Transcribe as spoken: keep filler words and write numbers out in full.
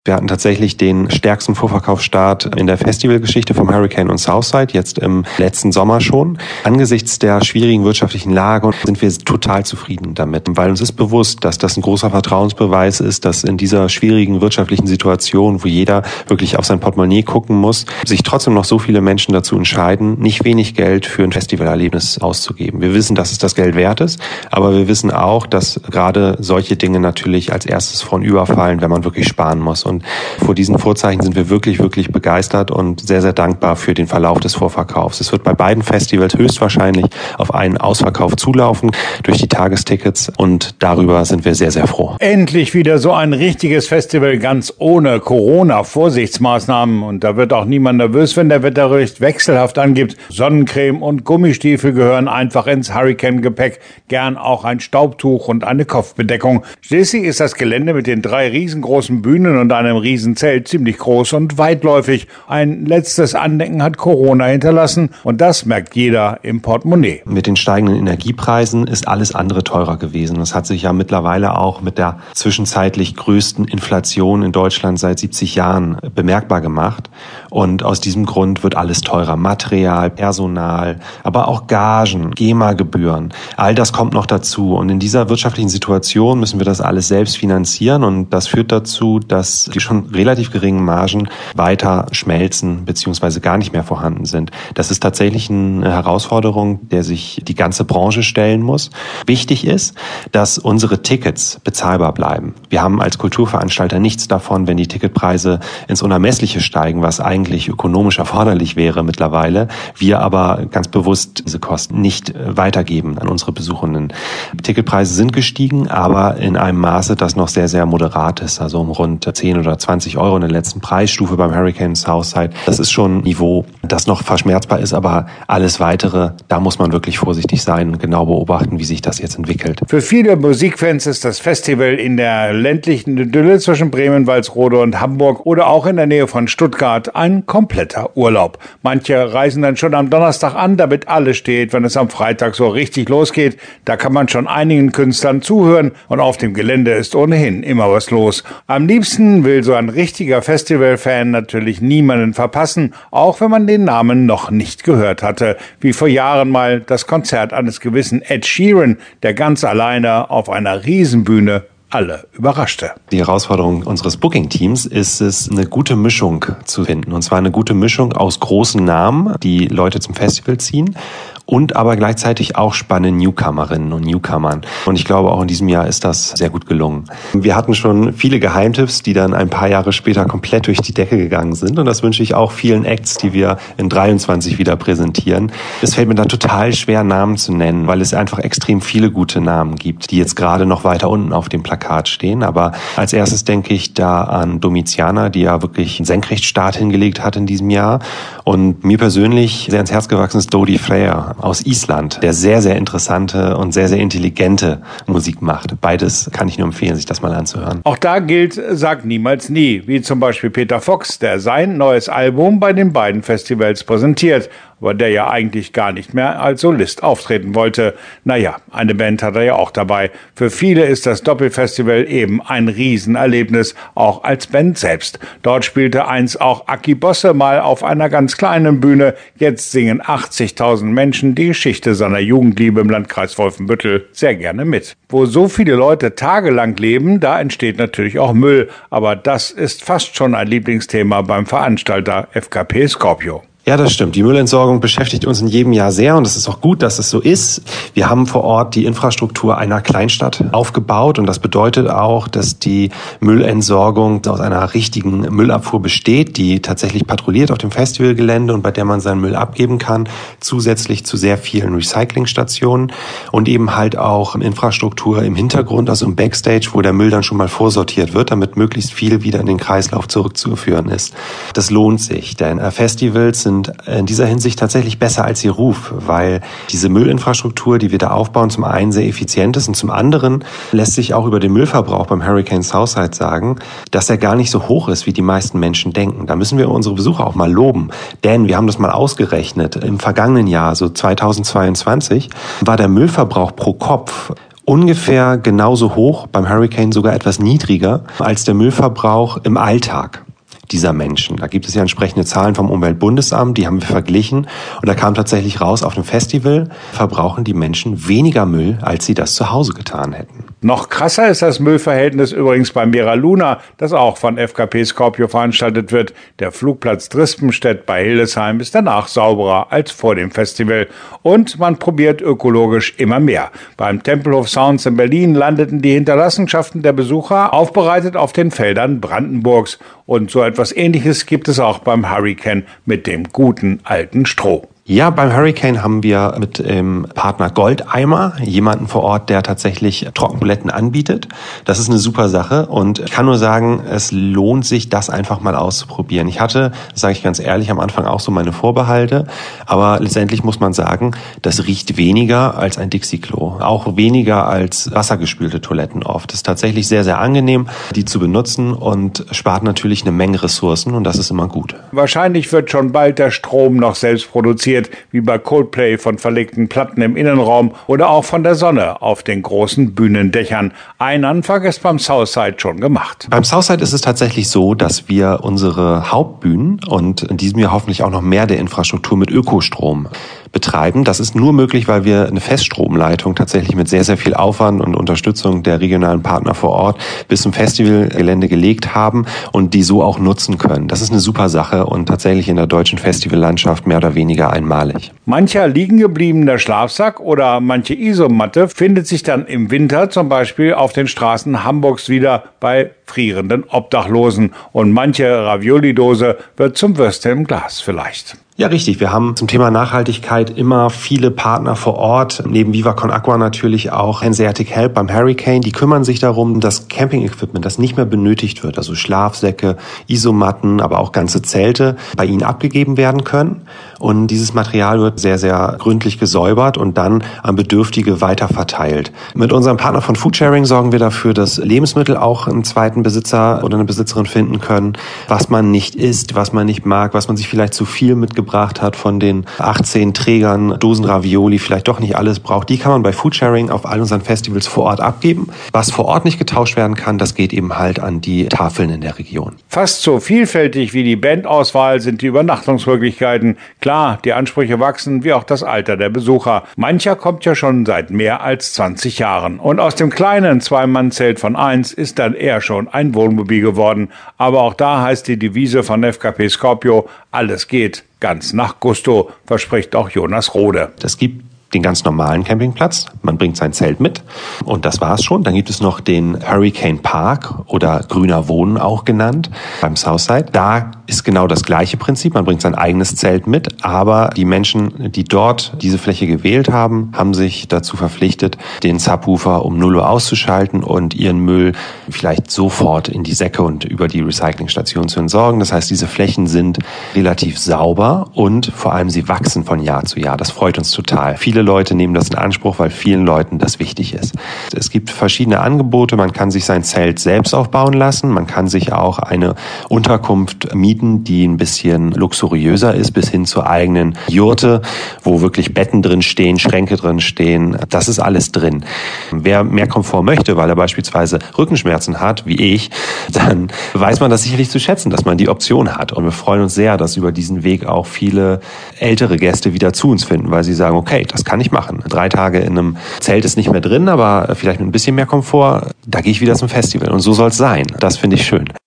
Wir hatten tatsächlich den stärksten Vorverkaufsstart in der Festivalgeschichte vom Hurricane und Southside, jetzt im letzten Sommer schon. Angesichts der schwierigen wirtschaftlichen Lage sind wir total zufrieden damit, weil uns ist bewusst, dass das ein großer Vertrauensbeweis ist, dass in dieser schwierigen wirtschaftlichen Situation, wo jeder wirklich auf sein Portemonnaie gucken muss, sich trotzdem noch so viele Menschen dazu entscheiden, nicht wenig Geld für ein Festivalerlebnis auszugeben. Wir wissen, dass es das Geld wert ist, aber wir wissen auch, dass gerade solche Dinge natürlich als erstes vornüberfallen, wenn man wirklich sparen muss. Und vor diesen Vorzeichen sind wir wirklich, wirklich begeistert und sehr, sehr dankbar für den Verlauf des Vorverkaufs. Es wird bei beiden Festivals höchstwahrscheinlich auf einen Ausverkauf zulaufen durch die Tagestickets und darüber sind wir sehr, sehr froh. Endlich wieder so ein richtiges Festival ganz ohne Corona-Vorsichtsmaßnahmen und da wird auch niemand nervös, wenn der Wetterbericht wechselhaft angibt. Sonnencreme und Gummistiefel gehören einfach ins Hurricane-Gepäck, gern auch ein Staubtuch und eine Kopfbedeckung. Schließlich ist das Gelände mit den drei riesengroßen Bühnen und einem Riesenzelt ziemlich groß und weitläufig. Ein letztes Andenken hat Corona hinterlassen und das merkt jeder im Portemonnaie. Mit den steigenden Energiepreisen ist alles andere teurer gewesen. Das hat sich ja mittlerweile auch mit der zwischenzeitlich größten Inflation in Deutschland seit siebzig Jahren bemerkbar gemacht. Und aus diesem Grund wird alles teurer. Material, Personal, aber auch Gagen, GEMA-Gebühren. All das kommt noch dazu. Und in dieser wirtschaftlichen Situation müssen wir das alles selbst finanzieren. Und das führt dazu, dass die schon relativ geringen Margen weiter schmelzen bzw. gar nicht mehr vorhanden sind. Das ist tatsächlich eine Herausforderung, der sich die ganze Branche stellen muss. Wichtig ist, dass unsere Tickets bezahlbar bleiben. Wir haben als Kulturveranstalter nichts davon, wenn die Ticketpreise ins Unermessliche steigen, was eigentlich ökonomisch erforderlich wäre mittlerweile. Wir aber ganz bewusst diese Kosten nicht weitergeben an unsere Besuchenden. Ticketpreise sind gestiegen, aber in einem Maße, das noch sehr, sehr moderat ist, also um rund zehn oder zwanzig Euro in der letzten Preisstufe beim Hurricane Southside. Das ist schon ein Niveau, das noch verschmerzbar ist, aber alles Weitere, da muss man wirklich vorsichtig sein und genau beobachten, wie sich das jetzt entwickelt. Für viele Musikfans ist das Festival in der ländlichen Idylle zwischen Bremen, Walsrode und Hamburg oder auch in der Nähe von Stuttgart ein kompletter Urlaub. Manche reisen dann schon am Donnerstag an, damit alles steht, wenn es am Freitag so richtig losgeht. Da kann man schon einigen Künstlern zuhören und auf dem Gelände ist ohnehin immer was los. Am liebsten will so ein richtiger Festivalfan natürlich niemanden verpassen, auch wenn man den Namen noch nicht gehört hatte, wie vor Jahren mal das Konzert eines gewissen Ed Sheeran, der ganz alleine auf einer Riesenbühne alle überraschte. Die Herausforderung unseres Booking-Teams ist es, eine gute Mischung zu finden. Und zwar eine gute Mischung aus großen Namen, die Leute zum Festival ziehen, und aber gleichzeitig auch spannende Newcomerinnen und Newcomern. Und ich glaube, auch in diesem Jahr ist das sehr gut gelungen. Wir hatten schon viele Geheimtipps, die dann ein paar Jahre später komplett durch die Decke gegangen sind. Und das wünsche ich auch vielen Acts, die wir in dreiundzwanzig wieder präsentieren. Es fällt mir da total schwer, Namen zu nennen, weil es einfach extrem viele gute Namen gibt, die jetzt gerade noch weiter unten auf dem Plakat stehen. Aber als erstes denke ich da an Domiziana, die ja wirklich einen Senkrechtstart hingelegt hat in diesem Jahr. Und mir persönlich sehr ins Herz gewachsen ist Dodi Freyr aus Island, der sehr, sehr interessante und sehr, sehr intelligente Musik macht. Beides kann ich nur empfehlen, sich das mal anzuhören. Auch da gilt, sag niemals nie, wie zum Beispiel Peter Fox, der sein neues Album bei den beiden Festivals präsentiert, aber der ja eigentlich gar nicht mehr als Solist auftreten wollte. Naja, eine Band hat er ja auch dabei. Für viele ist das Doppelfestival eben ein Riesenerlebnis, auch als Band selbst. Dort spielte einst auch Aki Bosse mal auf einer ganz kleinen Bühne. Jetzt singen achtzigtausend Menschen die Geschichte seiner Jugendliebe im Landkreis Wolfenbüttel sehr gerne mit. Wo so viele Leute tagelang leben, da entsteht natürlich auch Müll. Aber das ist fast schon ein Lieblingsthema beim Veranstalter F K P Scorpio. Ja, das stimmt. Die Müllentsorgung beschäftigt uns in jedem Jahr sehr und es ist auch gut, dass es so ist. Wir haben vor Ort die Infrastruktur einer Kleinstadt aufgebaut und das bedeutet auch, dass die Müllentsorgung aus einer richtigen Müllabfuhr besteht, die tatsächlich patrouilliert auf dem Festivalgelände und bei der man seinen Müll abgeben kann, zusätzlich zu sehr vielen Recyclingstationen und eben halt auch Infrastruktur im Hintergrund, also im Backstage, wo der Müll dann schon mal vorsortiert wird, damit möglichst viel wieder in den Kreislauf zurückzuführen ist. Das lohnt sich, denn Festivals sind in dieser Hinsicht tatsächlich besser als ihr Ruf, weil diese Müllinfrastruktur, die wir da aufbauen, zum einen sehr effizient ist und zum anderen lässt sich auch über den Müllverbrauch beim Hurricane Southside sagen, dass er gar nicht so hoch ist, wie die meisten Menschen denken. Da müssen wir unsere Besucher auch mal loben, denn wir haben das mal ausgerechnet. Im vergangenen Jahr, so zweitausendzweiundzwanzig, war der Müllverbrauch pro Kopf ungefähr genauso hoch, beim Hurricane sogar etwas niedriger als der Müllverbrauch im Alltag dieser Menschen. Da gibt es ja entsprechende Zahlen vom Umweltbundesamt, die haben wir verglichen und da kam tatsächlich raus, auf dem Festival verbrauchen die Menschen weniger Müll, als sie das zu Hause getan hätten. Noch krasser ist das Müllverhältnis übrigens beim Mera Luna, das auch von F K P Scorpio veranstaltet wird. Der Flugplatz Drispenstedt bei Hildesheim ist danach sauberer als vor dem Festival. Und man probiert ökologisch immer mehr. Beim Tempelhof Sounds in Berlin landeten die Hinterlassenschaften der Besucher aufbereitet auf den Feldern Brandenburgs. Und so etwas Ähnliches gibt es auch beim Hurricane mit dem guten alten Stroh. Ja, beim Hurricane haben wir mit dem Partner Goldeimer jemanden vor Ort, der tatsächlich Trockentoiletten anbietet. Das ist eine super Sache und ich kann nur sagen, es lohnt sich, das einfach mal auszuprobieren. Ich hatte, das sage ich ganz ehrlich, am Anfang auch so meine Vorbehalte, aber letztendlich muss man sagen, das riecht weniger als ein Dixie-Klo, auch weniger als wassergespülte Toiletten oft. Das ist tatsächlich sehr, sehr angenehm, die zu benutzen und spart natürlich eine Menge Ressourcen und das ist immer gut. Wahrscheinlich wird schon bald der Strom noch selbst produziert, wie bei Coldplay von verlegten Platten im Innenraum oder auch von der Sonne auf den großen Bühnendächern. Ein Anfang ist beim Southside schon gemacht. Beim Southside ist es tatsächlich so, dass wir unsere Hauptbühnen und in diesem Jahr hoffentlich auch noch mehr der Infrastruktur mit Ökostrom betreiben. Das ist nur möglich, weil wir eine Feststromleitung tatsächlich mit sehr, sehr viel Aufwand und Unterstützung der regionalen Partner vor Ort bis zum Festivalgelände gelegt haben und die so auch nutzen können. Das ist eine super Sache und tatsächlich in der deutschen Festivallandschaft mehr oder weniger einmalig. Mancher liegen gebliebener Schlafsack oder manche Isomatte findet sich dann im Winter zum Beispiel auf den Straßen Hamburgs wieder bei frierenden Obdachlosen und manche Ravioli-Dose wird zum Würstchen im Glas vielleicht. Ja, richtig. Wir haben zum Thema Nachhaltigkeit immer viele Partner vor Ort, neben Viva Con Agua natürlich auch Hanseatic Help beim Hurricane. Die kümmern sich darum, dass Camping-Equipment, das nicht mehr benötigt wird, also Schlafsäcke, Isomatten, aber auch ganze Zelte, bei ihnen abgegeben werden können. Und dieses Material wird sehr, sehr gründlich gesäubert und dann an Bedürftige weiterverteilt. Mit unserem Partner von Foodsharing sorgen wir dafür, dass Lebensmittel auch einen zweiten Besitzer oder eine Besitzerin finden können, was man nicht isst, was man nicht mag, was man sich vielleicht zu viel mitgebracht hat von den achtzehn Trägern, Dosen Ravioli, vielleicht doch nicht alles braucht. Die kann man bei Foodsharing auf all unseren Festivals vor Ort abgeben. Was vor Ort nicht getauscht werden kann, das geht eben halt an die Tafeln in der Region. Fast so vielfältig wie die Bandauswahl sind die Übernachtungsmöglichkeiten. Klar, die Ansprüche wachsen, wie auch das Alter der Besucher. Mancher kommt ja schon seit mehr als zwanzig Jahren. Und aus dem kleinen Zwei-Mann-Zelt von eins ist dann eher schon ein Wohnmobil geworden. Aber auch da heißt die Devise von F K P Scorpio, alles geht. Ganz nach Gusto, verspricht auch Jonas Rode. Es gibt den ganz normalen Campingplatz, man bringt sein Zelt mit und das war's schon. Dann gibt es noch den Hurricane Park oder Grüner Wohnen auch genannt beim Southside. Da ist genau das gleiche Prinzip, man bringt sein eigenes Zelt mit, aber die Menschen, die dort diese Fläche gewählt haben, haben sich dazu verpflichtet, den Subwoofer um null Uhr auszuschalten und ihren Müll vielleicht sofort in die Säcke und über die Recyclingstation zu entsorgen. Das heißt, diese Flächen sind relativ sauber und vor allem sie wachsen von Jahr zu Jahr. Das freut uns total. Viele Leute nehmen das in Anspruch, weil vielen Leuten das wichtig ist. Es gibt verschiedene Angebote. Man kann sich sein Zelt selbst aufbauen lassen. Man kann sich auch eine Unterkunft mieten, die ein bisschen luxuriöser ist, bis hin zur eigenen Jurte, wo wirklich Betten drin stehen, Schränke drin stehen. Das ist alles drin. Wer mehr Komfort möchte, weil er beispielsweise Rückenschmerzen hat, wie ich, dann weiß man das sicherlich zu schätzen, dass man die Option hat. Und wir freuen uns sehr, dass über diesen Weg auch viele ältere Gäste wieder zu uns finden, weil sie sagen, okay, das kann ich machen. Drei Tage in einem Zelt ist nicht mehr drin, aber vielleicht mit ein bisschen mehr Komfort, da gehe ich wieder zum Festival. Und so soll es sein. Das finde ich schön.